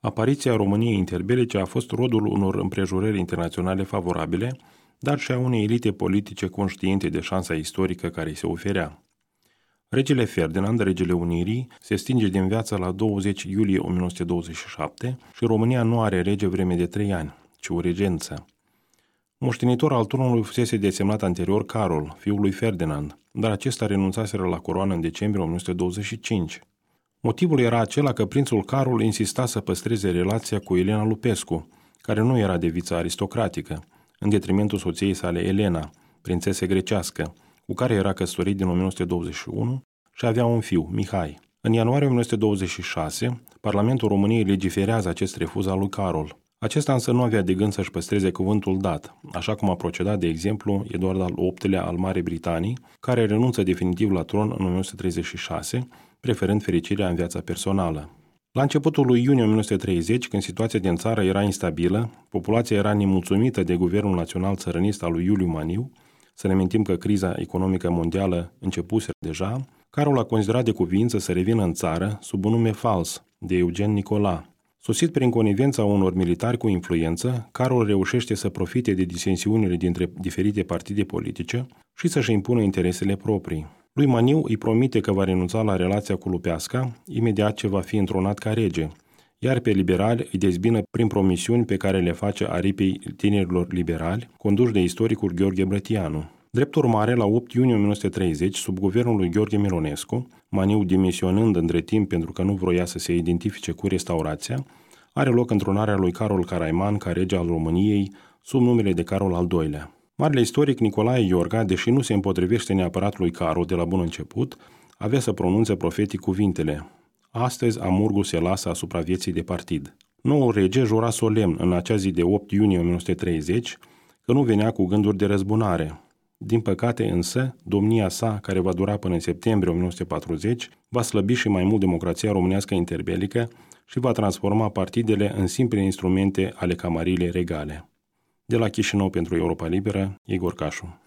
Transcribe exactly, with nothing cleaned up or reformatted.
Apariția României interbelice a fost rodul unor împrejurări internaționale favorabile, dar și a unei elite politice conștiente de șansa istorică care îi se oferea. Regele Ferdinand, regele Unirii, se stinge din viață la douăzeci iulie o mie nouă sute douăzeci și șapte și România nu are rege vreme de trei ani, ci o regență. Moștenitor al tronului fusese desemnat anterior Carol, fiul lui Ferdinand, dar acesta renunțaseră la coroană în decembrie o mie nouă sute douăzeci și cinci. Motivul era acela că prințul Carol insista să păstreze relația cu Elena Lupescu, care nu era de viță aristocratică, în detrimentul soției sale Elena, prințesă grecească, cu care era căsătorit din o mie nouă sute douăzeci și unu și avea un fiu, Mihai. În ianuarie o mie nouă sute douăzeci și șase, Parlamentul României legiferează acest refuz al lui Carol. Acesta însă nu avea de gând să-și păstreze cuvântul dat, așa cum a procedat, de exemplu, Eduard al optulea al Marii Britanii, care renunță definitiv la tron în o mie nouă sute treizeci și șase, preferând fericirea în viața personală. La începutul lui iunie o mie nouă sute treizeci, când situația din țară era instabilă, populația era nemulțumită de guvernul național țărănist al lui Iuliu Maniu, să ne mintim că criza economică mondială începuse deja, Carol a considerat de cuviință să revină în țară sub un nume fals, de Eugen Nicola. Sosit prin conivența unor militari cu influență, Carol reușește să profite de disensiunile dintre diferite partide politice și să-și impună interesele proprii. Lui Maniu îi promite că va renunța la relația cu Lupeasca imediat ce va fi întronat ca rege, iar pe liberali îi dezbină prin promisiuni pe care le face aripei tinerilor liberali, conduși de istoricul Gheorghe Brătianu. Drept urmare, la opt iunie o mie nouă sute treizeci, sub guvernul lui Gheorghe Mironescu, Maniu dimisionând între timp pentru că nu vroia să se identifice cu restaurația, are loc întronarea lui Carol Caraiman ca rege al României, sub numele de Carol al doilea. Marele istoric Nicolae Iorga, deși nu se împotrivește neapărat lui Carol de la bun început, avea să pronunțe profetic cuvintele: "Astăzi amurgul se lasă asupra vieții de partid." Noul rege jura solemn în acea zi de opt iunie o mie nouă sute treizeci că nu venea cu gânduri de răzbunare. Din păcate însă, domnia sa, care va dura până în septembrie o mie nouă sute patruzeci, va slăbi și mai mult democrația românească interbelică și va transforma partidele în simple instrumente ale camarilei regale. De la Chișinău pentru Europa Liberă, Igor Cașu.